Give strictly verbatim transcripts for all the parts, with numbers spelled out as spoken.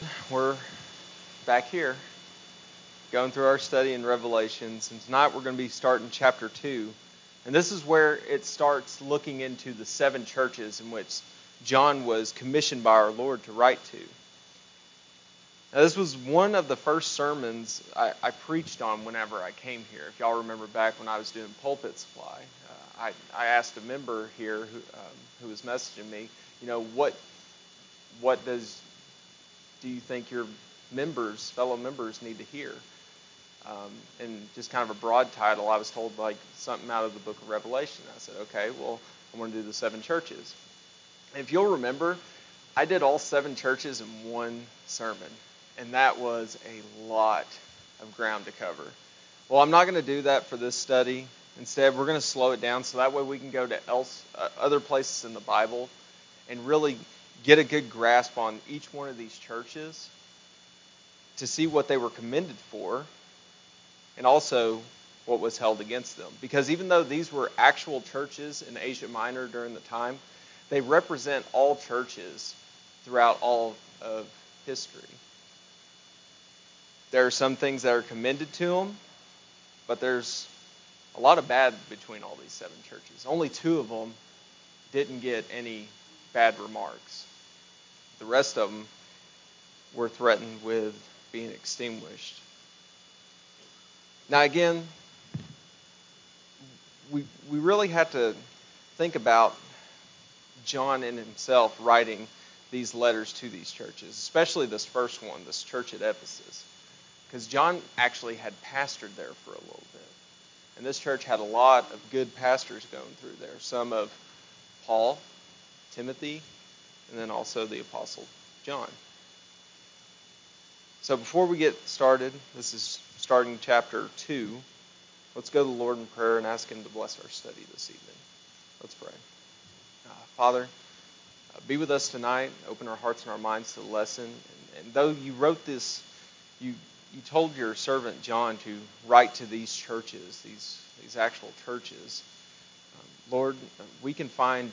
we're back here going through our study in Revelations, and tonight we're going to be starting chapter two. And this is where it starts looking into the seven churches in which John was commissioned by our Lord to write to. Now, this was one of the first sermons I, I preached on whenever I came here. If y'all remember back when I was doing Pulpit Supply, uh, I, I asked a member here who, um, who was messaging me, you know, what what does do you think your members, fellow members, need to hear? Um, and just kind of a broad title, I was told like something out of the book of Revelation. I said, okay, well, I'm going to do the seven churches. And if you'll remember, I did all seven churches in one sermon, and that was a lot of ground to cover. Well, I'm not going to do that for this study. Instead, we're going to slow it down so that way we can go to else, uh, other places in the Bible and really get a good grasp on each one of these churches to see what they were commended for and also what was held against them. Because even though these were actual churches in Asia Minor during the time, they represent all churches throughout all of history. There are some things that are commended to them, but there's a lot of bad between all these seven churches. Only two of them didn't get any bad remarks. The rest of them were threatened with being extinguished. Now again, we we really have to think about John in himself writing these letters to these churches, especially this first one, this church at Ephesus. Because John actually had pastored there for a little bit. And this church had a lot of good pastors going through there. Some of Paul, Timothy, and then also the Apostle John. So before we get started, this is starting chapter two. Let's go to the Lord in prayer and ask Him to bless our study this evening. Let's pray. Uh, Father, uh, be with us tonight. Open our hearts and our minds to the lesson. And, and though you wrote this, you you told your servant John to write to these churches, these these actual churches. Um, Lord, we can find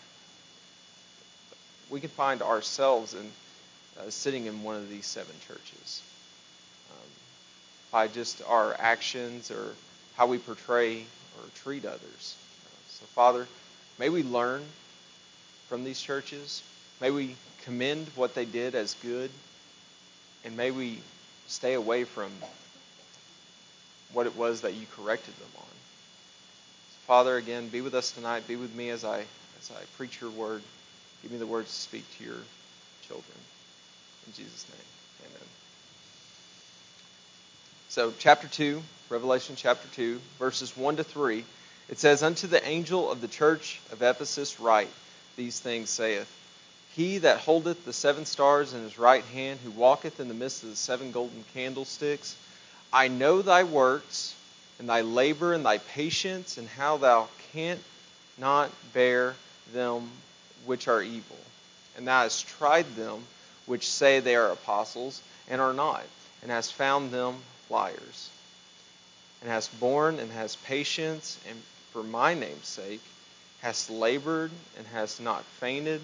we can find ourselves in uh, sitting in one of these seven churches um, by just our actions or how we portray or treat others. Uh, so, Father, may we learn from these churches. May we commend what they did as good, and may we stay away from what it was that you corrected them on. So, Father, again, be with us tonight. Be with me as I as I preach your word. Give me the words to speak to your children. In Jesus' name, amen. So, chapter two, Revelation chapter two, verses one to three, it says, Unto the angel of the church of Ephesus write, These things saith, He that holdeth the seven stars in his right hand, who walketh in the midst of the seven golden candlesticks, I know thy works, and thy labor, and thy patience, and how thou canst not bear them which are evil. And thou hast tried them which say they are apostles, and are not, and hast found them liars. And hast borne, and hast patience, and for my name's sake, hast labored, and hast not fainted.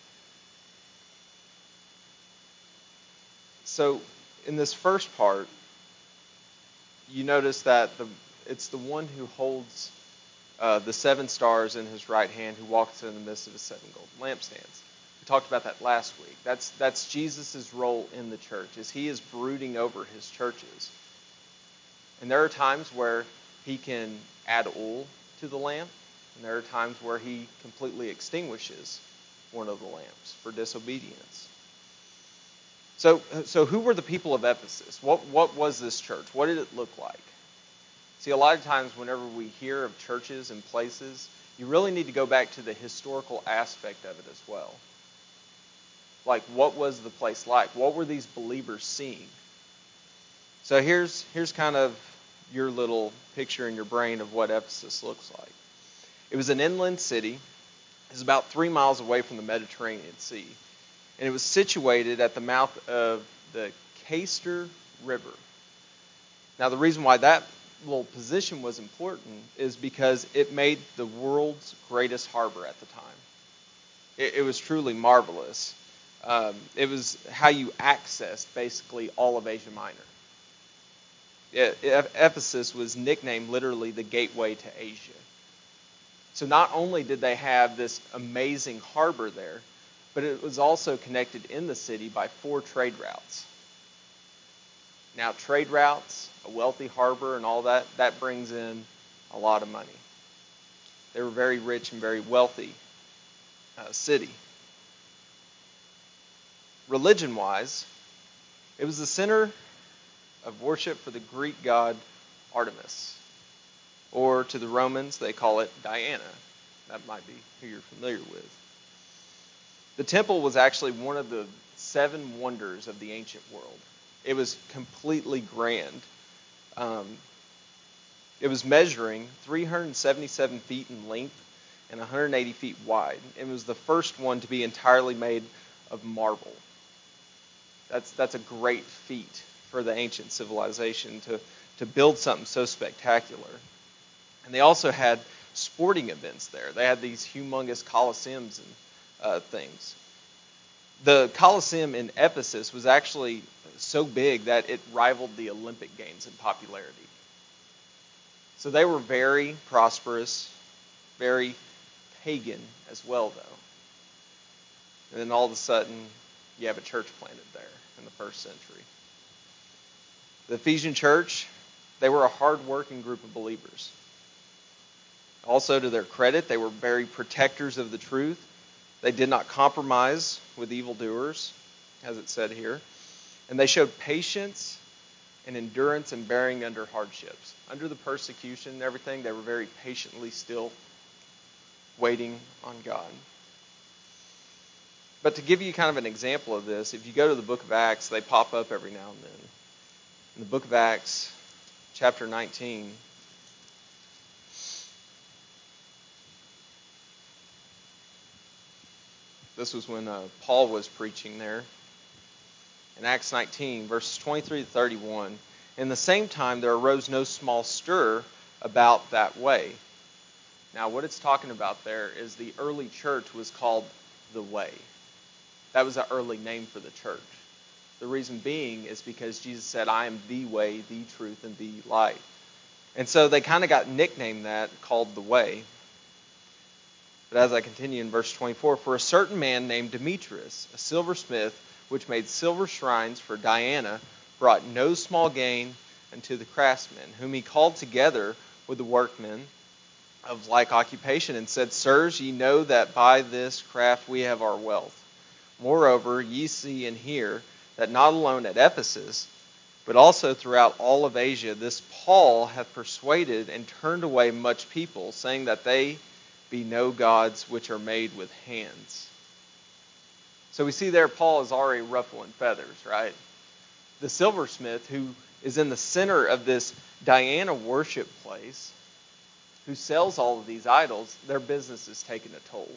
So, in this first part, you notice that the it's the one who holds uh, the seven stars in his right hand, who walks in the midst of the seven golden lampstands. We talked about that last week. That's that's Jesus' role in the church, is he is brooding over his churches. And there are times where he can add oil to the lamp, and there are times where he completely extinguishes one of the lamps for disobedience. So, so who were the people of Ephesus? What what was this church? What did it look like? See, a lot of times whenever we hear of churches and places, you really need to go back to the historical aspect of it as well. Like, what was the place like? What were these believers seeing? So here's here's kind of your little picture in your brain of what Ephesus looks like. It was an inland city. It was about three miles away from the Mediterranean Sea. And it was situated at the mouth of the Cayster River. Now, the reason why that little position was important is because it made the world's greatest harbor at the time. It, it was truly marvelous. Um, it was how you accessed basically all of Asia Minor. It, it, Ephesus was nicknamed literally the gateway to Asia. So not only did they have this amazing harbor there, but it was also connected in the city by four trade routes. Now, trade routes, a wealthy harbor, and all that, that brings in a lot of money. They were very rich and very wealthy uh, city. Religion-wise, it was the center of worship for the Greek god Artemis. Or to the Romans, they call it Diana. That might be who you're familiar with. The temple was actually one of the seven wonders of the ancient world. It was completely grand. Um, it was measuring three hundred seventy-seven feet in length and one hundred eighty feet wide. It was the first one to be entirely made of marble. That's that's a great feat for the ancient civilization to, to build something so spectacular. And they also had sporting events there. They had these humongous coliseums and uh, things. The Colosseum in Ephesus was actually so big that it rivaled the Olympic Games in popularity. So they were very prosperous, very pagan as well, though. And then all of a sudden, you have a church planted there in the first century. The Ephesian church, they were a hard-working group of believers. Also, to their credit, they were very protectors of the truth. They did not compromise with evildoers, as it said here. And they showed patience and endurance in bearing under hardships. Under the persecution and everything, they were very patiently still waiting on God. But to give you kind of an example of this, if you go to the book of Acts, they pop up every now and then. In the book of Acts, chapter nineteen, this was when uh, Paul was preaching there. In Acts nineteen, verses twenty-three to thirty-one, in the same time there arose no small stir about that way. Now what it's talking about there is the early church was called the Way. That was an early name for the church. The reason being is because Jesus said, I am the way, the truth, and the light. And so they kind of got nicknamed that, called the Way. But as I continue in verse twenty-four, for a certain man named Demetrius, a silversmith, which made silver shrines for Diana, brought no small gain unto the craftsmen, whom he called together with the workmen of like occupation, and said, Sirs, ye know that by this craft we have our wealth. Moreover, ye see and hear that not alone at Ephesus, but also throughout all of Asia, this Paul hath persuaded and turned away much people, saying that they be no gods which are made with hands. So we see there Paul is already ruffling feathers, right? The silversmith, who is in the center of this Diana worship place, who sells all of these idols, their business is taking a toll.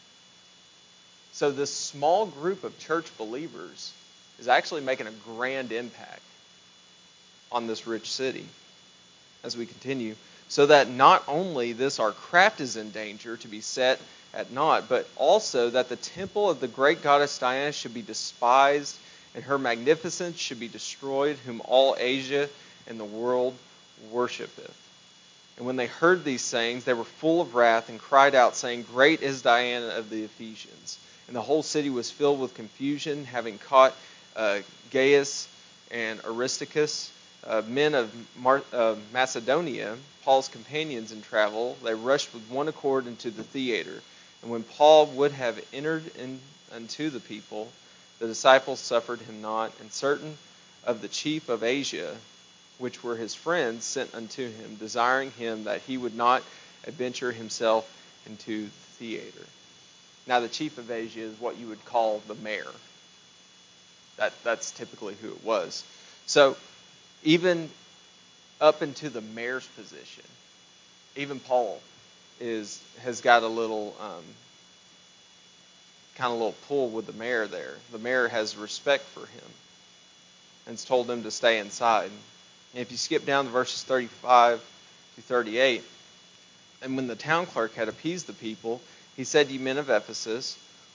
So this small group of church believers is actually making a grand impact on this rich city. As we continue, so that not only this our craft is in danger to be set at naught, but also that the temple of the great goddess Diana should be despised, and her magnificence should be destroyed, whom all Asia and the world worshipeth. And when they heard these sayings, they were full of wrath, and cried out, saying, Great is Diana of the Ephesians. And the whole city was filled with confusion, having caught uh, Gaius and Aristarchus, uh, men of Mar- uh, Macedonia, Paul's companions in travel. They rushed with one accord into the theater. And when Paul would have entered in unto the people, the disciples suffered him not, and certain of the chief of Asia, which were his friends, sent unto him, desiring him that he would not adventure himself into the theater. Now, the chief of Asia is what you would call the mayor. That, that's typically who it was. So, even up into the mayor's position, even Paul is has got a little um, kind of little pull with the mayor there. The mayor has respect for him and has told him to stay inside. And if you skip down to verses thirty-five to thirty-eight, and when the town clerk had appeased the people, he said, Ye men of Ephesus,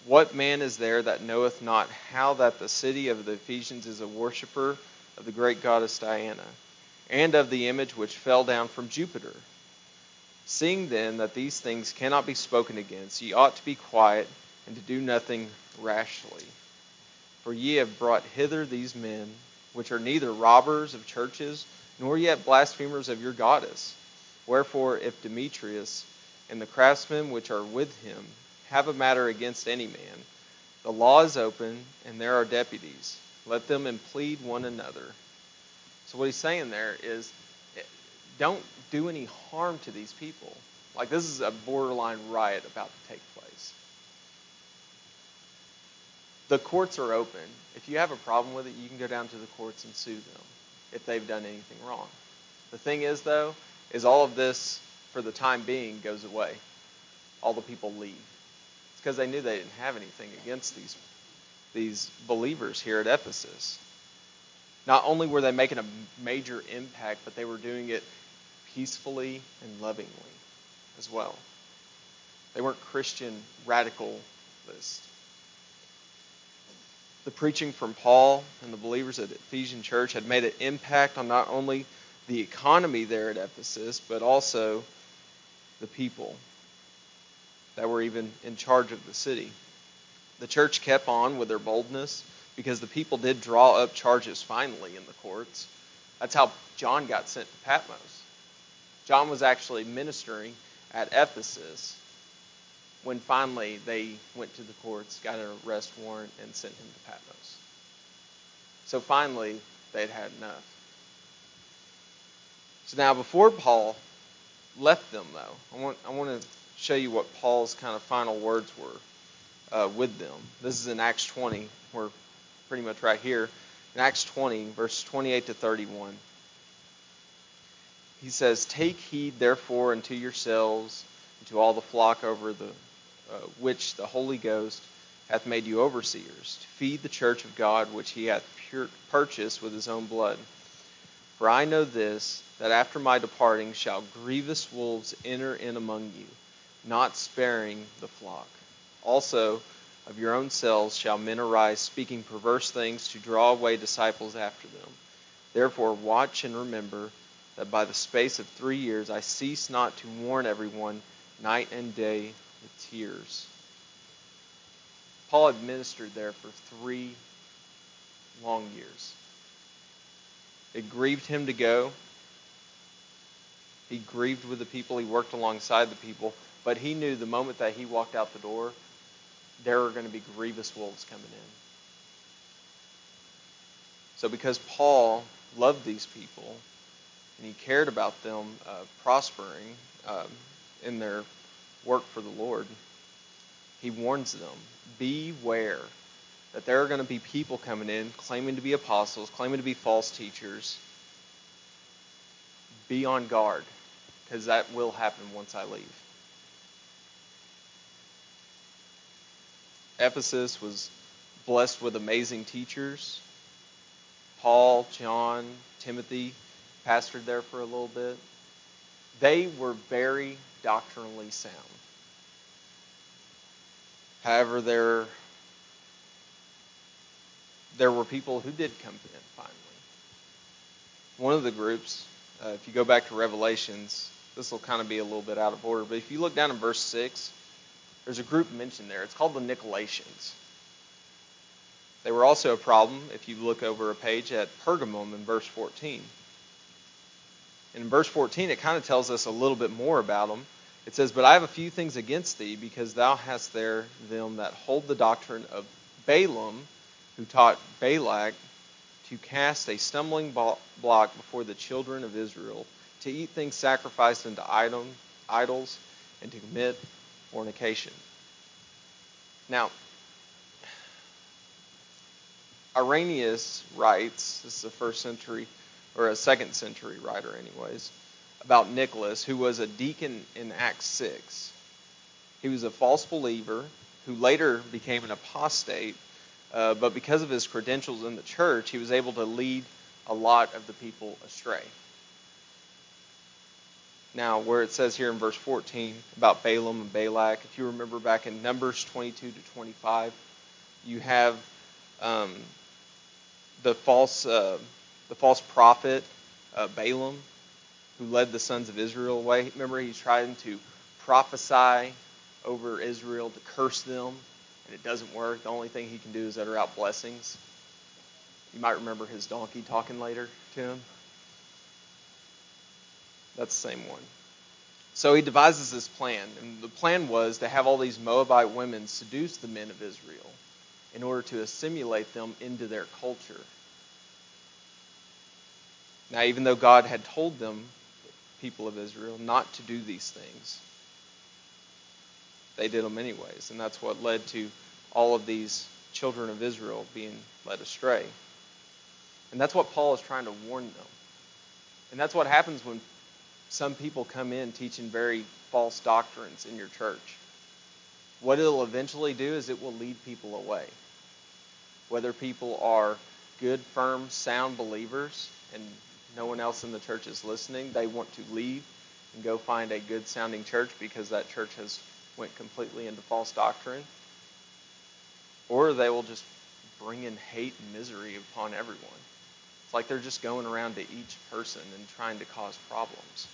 What man is there that knoweth not how that the city of the Ephesians is a worshipper of the great goddess Diana, and of the image which fell down from Jupiter? Seeing then that these things cannot be spoken against, ye ought to be quiet, and to do nothing rashly. For ye have brought hither these men, which are neither robbers of churches, nor yet blasphemers of your goddess. Wherefore, if Demetrius and the craftsmen which are with him have a matter against any man, the law is open, and there are deputies. Let them implead one another. So what he's saying there is, don't do any harm to these people. Like, this is a borderline riot about to take place. The courts are open. If you have a problem with it, you can go down to the courts and sue them if they've done anything wrong. The thing is, though, is all of this, for the time being, goes away. All the people leave. It's because they knew they didn't have anything against these, these believers here at Ephesus. Not only were they making a major impact, but they were doing it peacefully and lovingly as well. They weren't Christian radicalists. The preaching from Paul and the believers at Ephesian church had made an impact on not only the economy there at Ephesus, but also the people that were even in charge of the city. The church kept on with their boldness because the people did draw up charges finally in the courts. That's how John got sent to Patmos. John was actually ministering at Ephesus when finally they went to the courts, got an arrest warrant, and sent him to Patmos. So finally, they'd had enough. So now, before Paul left them, though, I want I want to show you what Paul's kind of final words were uh, with them. This is in Acts twenty. We're pretty much right here. In Acts twenty, verse twenty-eight to thirty-one. He says, "Take heed, therefore, unto yourselves, and to all the flock over the uh, which the Holy Ghost hath made you overseers, to feed the church of God, which he hath pure, purchased with his own blood. For I know this, that after my departing shall grievous wolves enter in among you, not sparing the flock. Also, of your own selves shall men arise, speaking perverse things, to draw away disciples after them. Therefore watch and remember that by the space of three years I cease not to warn everyone night and day with tears." Paul had ministered there for three long years. It grieved him to go. He grieved with the people. He worked alongside the people. But he knew the moment that he walked out the door, there were going to be grievous wolves coming in. So because Paul loved these people, and he cared about them uh, prospering um, in their work for the Lord, he warns them, beware that there are going to be people coming in claiming to be apostles, claiming to be false teachers. Be on guard, because that will happen once I leave. Ephesus was blessed with amazing teachers. Paul, John, Timothy pastored there for a little bit. They were very doctrinally sound. However, there, there were people who did come in finally. One of the groups, uh, if you go back to Revelations, this will kind of be a little bit out of order, but if you look down in verse six, there's a group mentioned there. It's called the Nicolaitans. They were also a problem if you look over a page at Pergamum in verse fourteen. And in verse fourteen, it kind of tells us a little bit more about them. It says, "But I have a few things against thee, because thou hast there them that hold the doctrine of Balaam, who taught Balak to cast a stumbling block before the children of Israel, to eat things sacrificed unto idols, and to commit fornication." Now, Irenaeus writes, this is a first century, or a second century writer anyways, about Nicholas, who was a deacon in Acts six. He was a false believer who later became an apostate, uh, but because of his credentials in the church, he was able to lead a lot of the people astray. Now, where it says here in verse fourteen about Balaam and Balak, if you remember back in Numbers twenty-two to twenty-five, you have um, the false uh, the false prophet uh, Balaam, who led the sons of Israel away. Remember, he's trying to prophesy over Israel to curse them, and it doesn't work. The only thing he can do is utter out blessings. You might remember his donkey talking later to him. That's the same one. So he devises this plan, and the plan was to have all these Moabite women seduce the men of Israel in order to assimilate them into their culture. Now, even though God had told them, people of Israel, not to do these things, they did them anyways, and that's what led to all of these children of Israel being led astray. And that's what Paul is trying to warn them. And that's what happens when some people come in teaching very false doctrines in your church. What it'll eventually do is it will lead people away. Whether people are good, firm, sound believers and no one else in the church is listening, they want to leave and go find a good sounding church because that church has went completely into false doctrine. Or they will just bring in hate and misery upon everyone. It's like they're just going around to each person and trying to cause problems.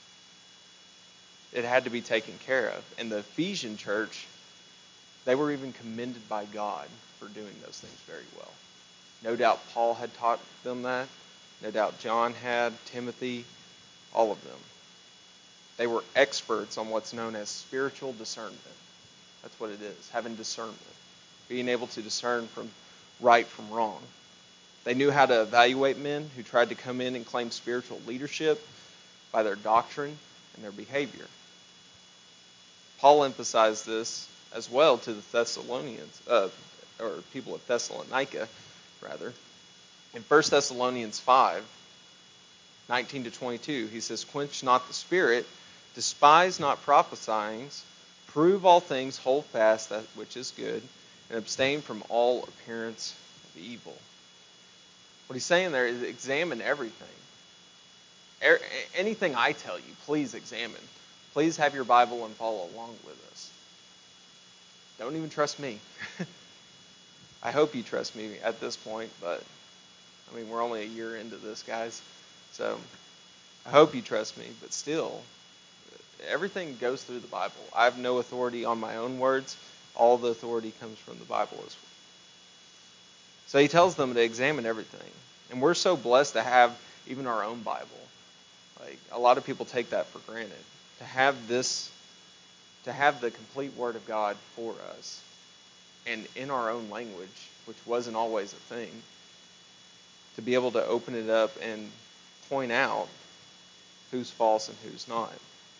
It had to be taken care of. And the Ephesian church, they were even commended by God for doing those things very well. No doubt Paul had taught them that. No doubt John had, Timothy, all of them. They were experts on what's known as spiritual discernment. That's what it is, having discernment. Being able to discern from right from wrong. They knew how to evaluate men who tried to come in and claim spiritual leadership by their doctrine and their behavior. Paul emphasized this as well to the Thessalonians, uh, or people of Thessalonica, rather. In First Thessalonians five, nineteen to twenty-two, he says, "Quench not the spirit, despise not prophesying, prove all things, hold fast that which is good, and abstain from all appearance of evil." What he's saying there is examine everything. Er, anything I tell you, please examine. Please have your Bible and follow along with us. Don't even trust me. I hope you trust me at this point, but I mean, we're only a year into this, guys. So I hope you trust me, but still, everything goes through the Bible. I have no authority on my own words. All the authority comes from the Bible as well. So he tells them to examine everything. And we're so blessed to have even our own Bible. Like, a lot of people take that for granted. To have this, to have the complete Word of God for us, and in our own language, which wasn't always a thing, to be able to open it up and point out who's false and who's not.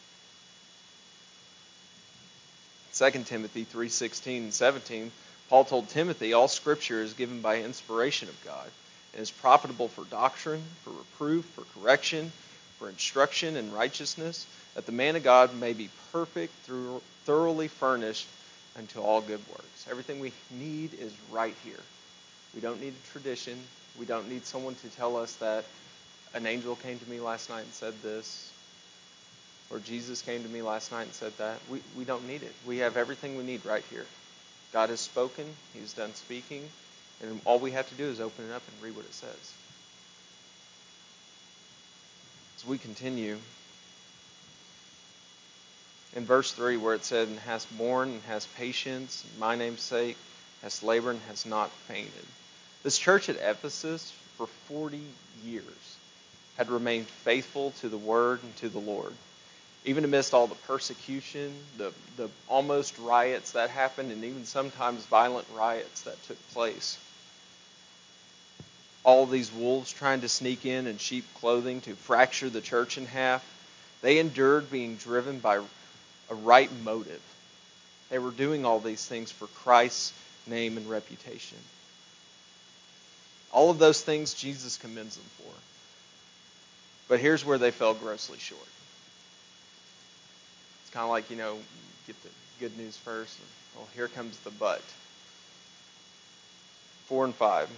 Second Timothy three sixteen and seventeen, Paul told Timothy, "All Scripture is given by inspiration of God, and is profitable for doctrine, for reproof, for correction, for instruction in righteousness, that the man of God may be perfect, through, thoroughly furnished unto all good works." Everything we need is right here. We don't need a tradition. We don't need someone to tell us that an angel came to me last night and said this, or Jesus came to me last night and said that. We, we don't need it. We have everything we need right here. God has spoken. He's done speaking. And all we have to do is open it up and read what it says. As we continue, in verse three where it said, "And hast borne and hast patience, in my name's sake, hast labored and hast not fainted." This church at Ephesus for forty years had remained faithful to the word and to the Lord. Even amidst all the persecution, the, the almost riots that happened, and even sometimes violent riots that took place. All of these wolves trying to sneak in in sheep clothing to fracture the church in half. They endured being driven by a right motive. They were doing all these things for Christ's name and reputation. All of those things Jesus commends them for. But here's where they fell grossly short. It's kind of like, you know, get the good news first. And, well, here comes the but. Four and five.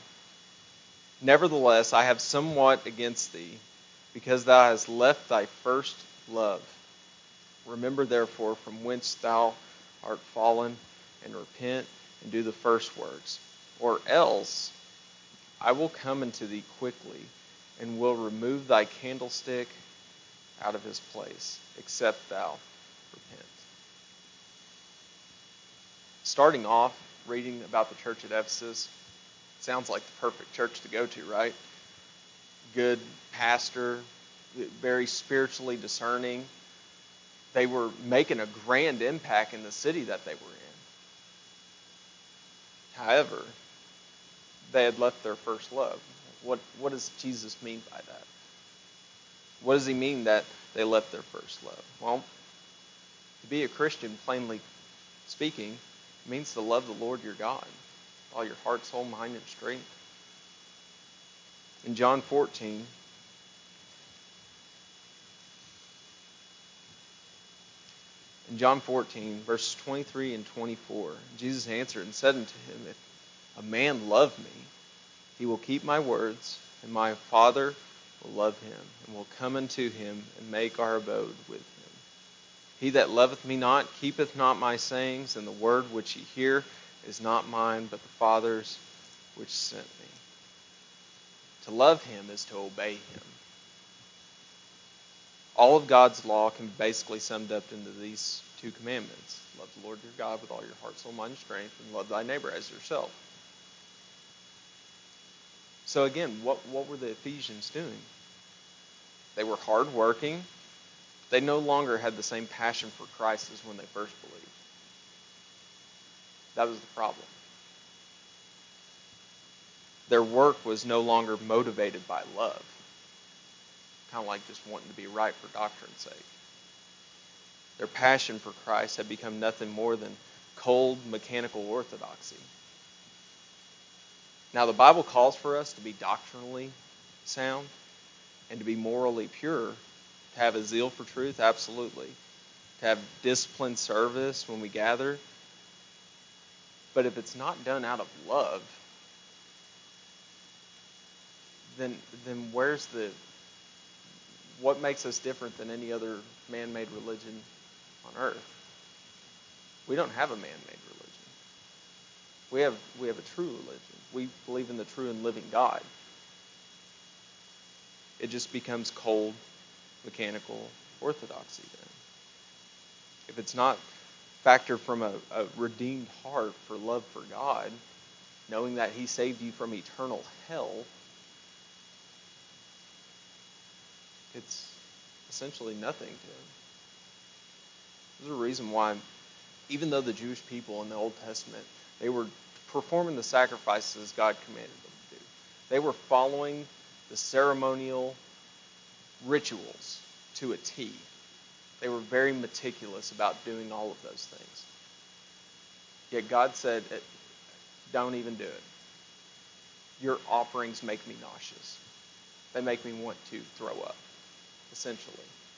"Nevertheless, I have somewhat against thee, because thou hast left thy first love. Remember therefore from whence thou art fallen, and repent, and do the first works. Or else I will come unto thee quickly, and will remove thy candlestick out of his place, except thou repent. Starting off, reading about the church at Ephesus, sounds like the perfect church to go to, right? Good pastor, very spiritually discerning. They were making a grand impact in the city that they were in. However, they had left their first love. What, what does Jesus mean by that? What does he mean that they left their first love? Well, to be a Christian, plainly speaking, means to love the Lord your God with all your heart, soul, mind, and strength. In John fourteen, in John fourteen, verses twenty-three and twenty-four, Jesus answered and said unto him, If a man love me, he will keep my words, and my Father will love him, and will come unto him, and make our abode with him. He that loveth me not keepeth not my sayings, and the word which ye hear is not mine, but the Father's which sent me. To love him is to obey him. All of God's law can be basically summed up into these two commandments. Love the Lord your God with all your heart, soul, mind, and strength, and love thy neighbor as yourself. So again, what, what were the Ephesians doing? They were hardworking. They no longer had the same passion for Christ as when they first believed. That was the problem. Their work was no longer motivated by love. Kind of like just wanting to be right for doctrine's sake. Their passion for Christ had become nothing more than cold, mechanical orthodoxy. Now, the Bible calls for us to be doctrinally sound and to be morally pure, to have a zeal for truth, absolutely. To have disciplined service when we gather. But if it's not done out of love, then then where's the what makes us different than any other man-made religion on earth? We don't have a man-made religion. We have we have a true religion. We believe in the true and living God. It just becomes cold, mechanical orthodoxy then. If it's not factored from a, a redeemed heart for love for God, knowing that he saved you from eternal hell, it's essentially nothing to him. There's a reason why, even though the Jewish people in the Old Testament, they were performing the sacrifices God commanded them to do. They were following the ceremonial rituals to a T. They were very meticulous about doing all of those things. Yet God said, don't even do it. Your offerings make me nauseous. They make me want to throw up, essentially.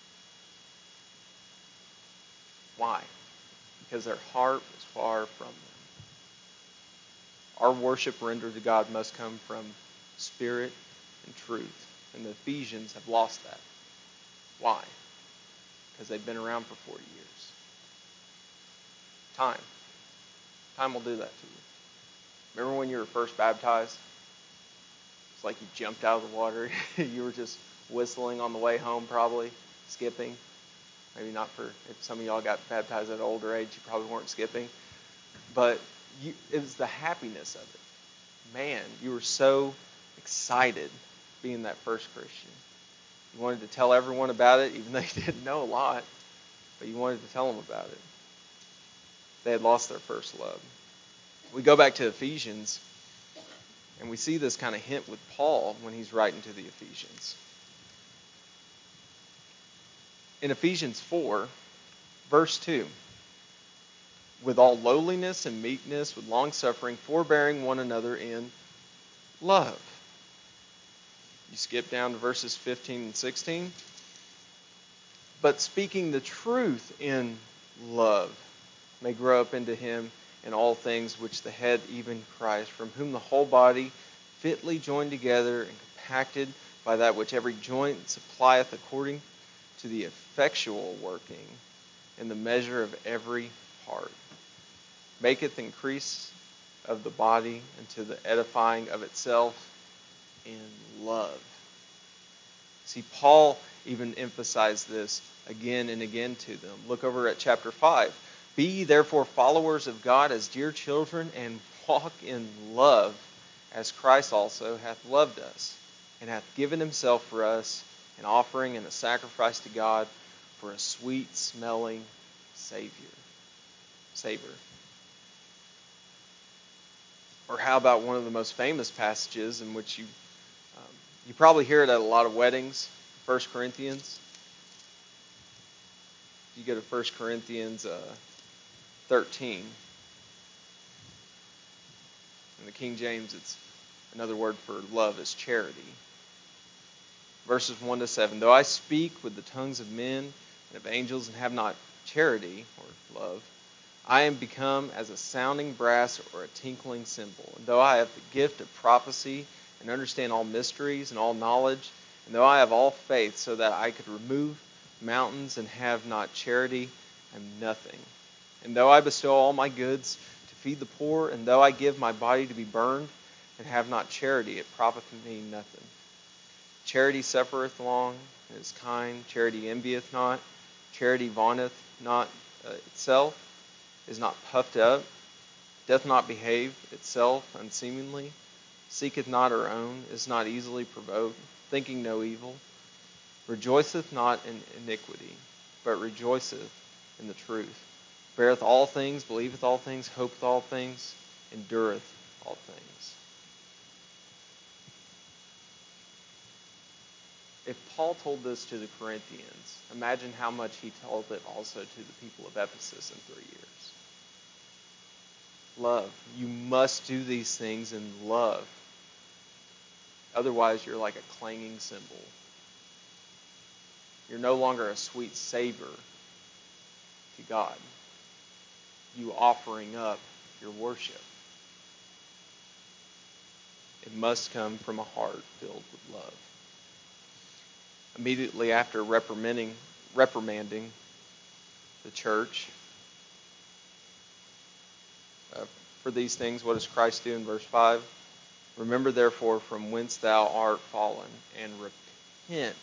Why? Because their heart was far from them. Our worship rendered to God must come from spirit and truth. And the Ephesians have lost that. Why? Because they've been around for forty years. Time. Time will do that to you. Remember when you were first baptized? It's like you jumped out of the water. You were just whistling on the way home, probably, skipping. Maybe not for, if some of y'all got baptized at an older age, you probably weren't skipping. But you, it was the happiness of it. Man, you were so excited being that first Christian. You wanted to tell everyone about it, even though you didn't know a lot. But you wanted to tell them about it. They had lost their first love. We go back to Ephesians, and we see this kind of hint with Paul when he's writing to the Ephesians. In Ephesians four, verse two, with all lowliness and meekness, with long-suffering, forbearing one another in love. You skip down to verses fifteen and sixteen. But speaking the truth in love may grow up into him in all things which the head, even Christ, from whom the whole body, fitly joined together and compacted by that which every joint supplieth according to the effectual working in the measure of every part, maketh increase of the body unto the edifying of itself in love. See, Paul even emphasized this again and again to them. Look over at chapter five. Be ye therefore followers of God as dear children, and walk in love, as Christ also hath loved us, and hath given himself for us, an offering and a sacrifice to God for a sweet-smelling Savior. Savor. Or how about one of the most famous passages in which you um, you probably hear it at a lot of weddings, First Corinthians. You go to First Corinthians uh, thirteen. In the King James, it's another word for love is charity. Verses one to seven. Though I speak with the tongues of men and of angels and have not charity, or love, I am become as a sounding brass or a tinkling cymbal. And though I have the gift of prophecy and understand all mysteries and all knowledge, and though I have all faith so that I could remove mountains and have not charity, I am nothing. And though I bestow all my goods to feed the poor, and though I give my body to be burned and have not charity, it profiteth me nothing. Charity suffereth long and is kind. Charity envieth not. Charity vaunteth not uh, itself, is not puffed up, doth not behave itself unseemly, seeketh not her own, is not easily provoked, thinking no evil, rejoiceth not in iniquity, but rejoiceth in the truth, beareth all things, believeth all things, hopeth all things, endureth all things. If Paul told this to the Corinthians, imagine how much he told it also to the people of Ephesus in three years. Love. You must do these things in love. Otherwise, you're like a clanging cymbal. You're no longer a sweet savor to God. You offering up your worship. It must come from a heart filled with love. Immediately after reprimanding, reprimanding the church uh, for these things, what does Christ do in verse five? Remember therefore from whence thou art fallen, and repent.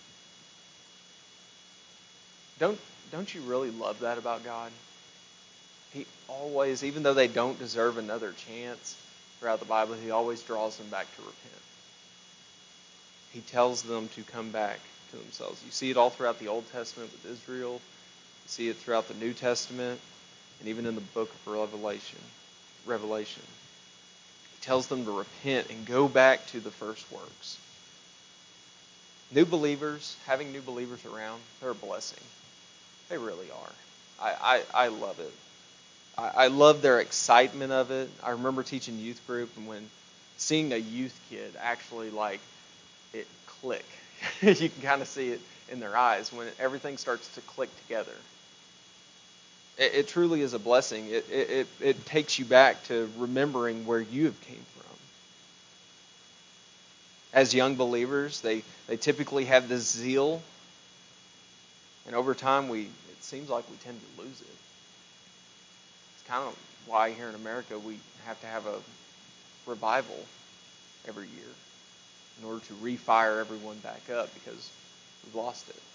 Don't, don't you really love that about God? He always, even though they don't deserve another chance throughout the Bible, he always draws them back to repent. He tells them to come back to themselves. You see it all throughout the Old Testament with Israel. You see it throughout the New Testament, and even in the book of Revelation. Revelation. He tells them to repent and go back to the first works. New believers, having new believers around, they're a blessing. They really are. I, I, I love it. I, I love their excitement of it. I remember teaching youth group, and when seeing a youth kid actually like it click. You can kind of see it in their eyes when everything starts to click together. It, it truly is a blessing. It, it, it, it takes you back to remembering where you have came from. As young believers, they, they typically have this zeal, and over time, we it seems like we tend to lose it. It's kind of why here in America we have to have a revival every year in order to refire everyone back up, because we've lost it.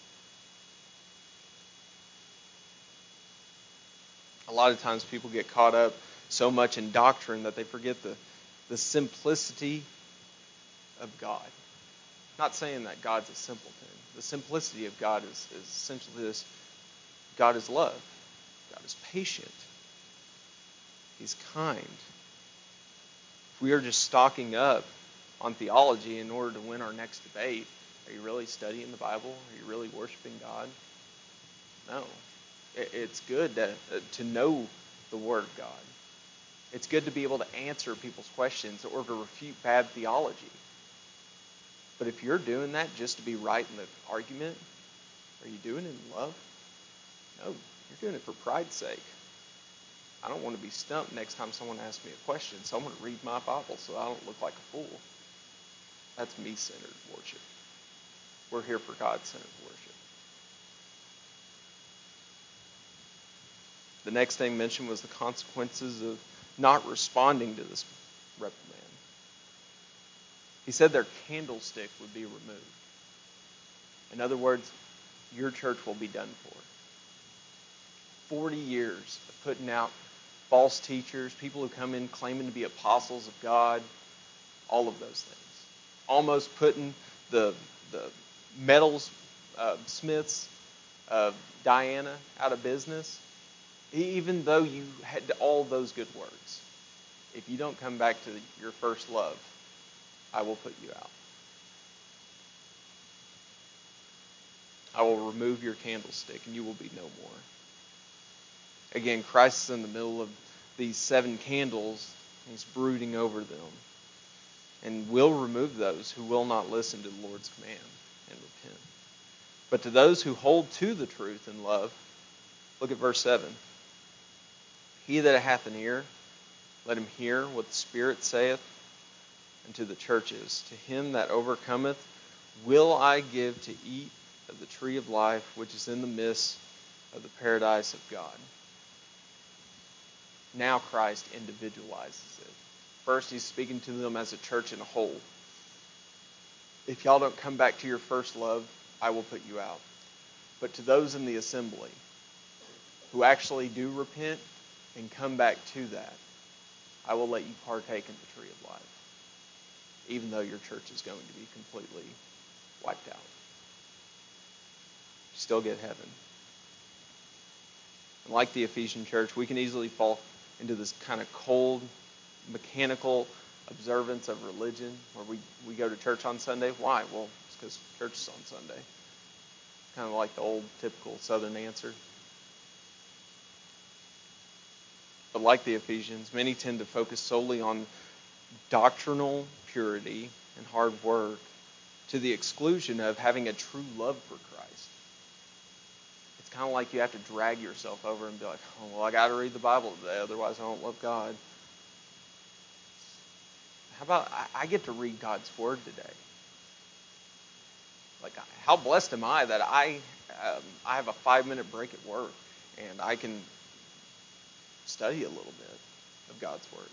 A lot of times people get caught up so much in doctrine that they forget the, the simplicity of God. Not saying that God's a simpleton. The simplicity of God is, is essentially this: God is love. God is patient. He's kind. If we are just stocking up on theology in order to win our next debate, are you really studying the Bible? Are you really worshiping God? No. It's good to, to know the Word of God. It's good to be able to answer people's questions or to refute bad theology. But if you're doing that just to be right in the argument, are you doing it in love? No, you're doing it for pride's sake. I don't want to be stumped next time someone asks me a question, so I'm going to read my Bible so I don't look like a fool. That's me-centered worship. We're here for God-centered worship. The next thing mentioned was the consequences of not responding to this reprimand. He said their candlestick would be removed. In other words, your church will be done for. Forty years of putting out false teachers, people who come in claiming to be apostles of God, all of those things. Almost putting the the metals uh, smiths of Diana out of business. Even though you had all those good words, if you don't come back to your first love, I will put you out. I will remove your candlestick and you will be no more. Again, Christ is in the middle of these seven candles. He's brooding over them. And will remove those who will not listen to the Lord's command and repent. But to those who hold to the truth in love, look at verse seven. He that hath an ear, let him hear what the Spirit saith unto the churches. To him that overcometh will I give to eat of the tree of life, which is in the midst of the paradise of God. Now Christ individualizes it. First, he's speaking to them as a church in a whole. If y'all don't come back to your first love, I will put you out. But to those in the assembly who actually do repent and come back to that, I will let you partake in the tree of life, even though your church is going to be completely wiped out. You still get heaven. And like the Ephesian church, we can easily fall into this kind of cold, mechanical observance of religion where we, we go to church on Sunday. Why? Well, it's because church is on Sunday. Kind of like the old typical Southern answer. But like the Ephesians, many tend to focus solely on doctrinal purity and hard work to the exclusion of having a true love for Christ. It's kind of like you have to drag yourself over and be like, oh, well, I got to read the Bible today, otherwise I don't love God. How about I, I get to read God's Word today? Like, how blessed am I that I um, I have a five-minute break at work and I can study a little bit of God's Word.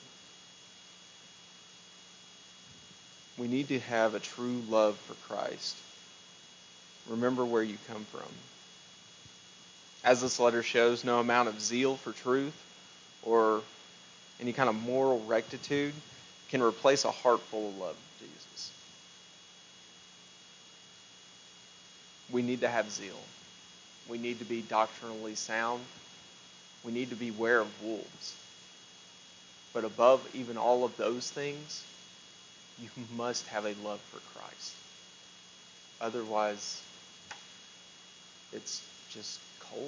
We need to have a true love for Christ. Remember where you come from. As this letter shows, no amount of zeal for truth or any kind of moral rectitude can replace a heart full of love for Jesus. We need to have zeal. We need to be doctrinally sound. We need to be beware of wolves. But above even all of those things, you must have a love for Christ. Otherwise, it's just cold.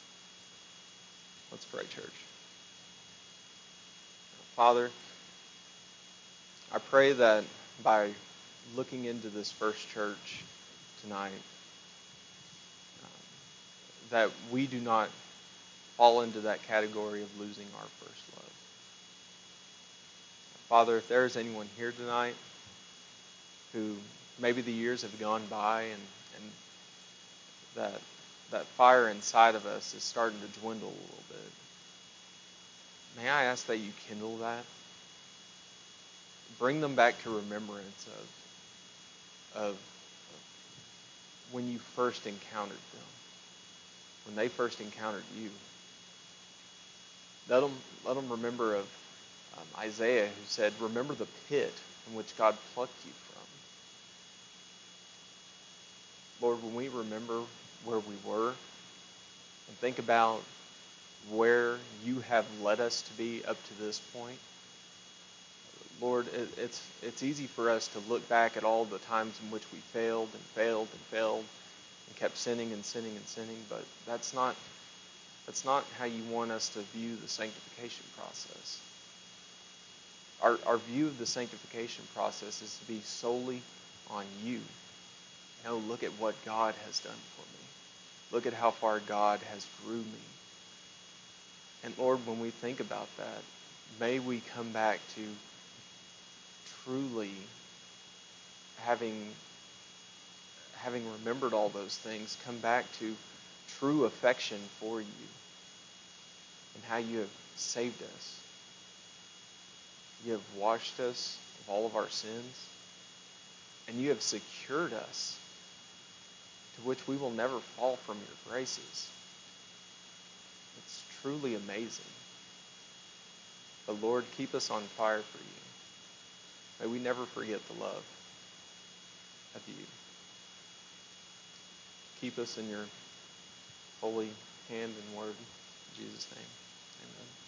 Let's pray, church. Father, I pray that by looking into this first church tonight, um, that we do not fall into that category of losing our first love. Father, if there is anyone here tonight who maybe the years have gone by and, and that that fire inside of us is starting to dwindle a little bit, may I ask that you kindle that? Bring them back to remembrance of, of, of when you first encountered them, when they first encountered you. Let them, let them remember of um, Isaiah, who said, remember the pit in which God plucked you from. Lord, when we remember where we were and think about where you have led us to be up to this point, Lord, it, it's it's easy for us to look back at all the times in which we failed and failed and failed and kept sinning and sinning and sinning, but that's not that's not how you want us to view the sanctification process. Our our view of the sanctification process is to be solely on you. No, look at what God has done for me. Look at how far God has grew me. And Lord, when we think about that, may we come back to truly having having remembered all those things, come back to true affection for you. and how you have saved us. You have washed us of all of our sins, and you have secured us, to which we will never fall from your graces. It's truly amazing. But Lord, keep us on fire for you. May we never forget the love of you. Keep us in your holy hand and word. In Jesus' name, amen.